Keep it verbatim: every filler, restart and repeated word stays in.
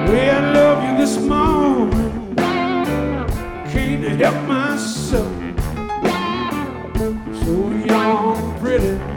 way I love you this morning, can't help myself. So young, pretty.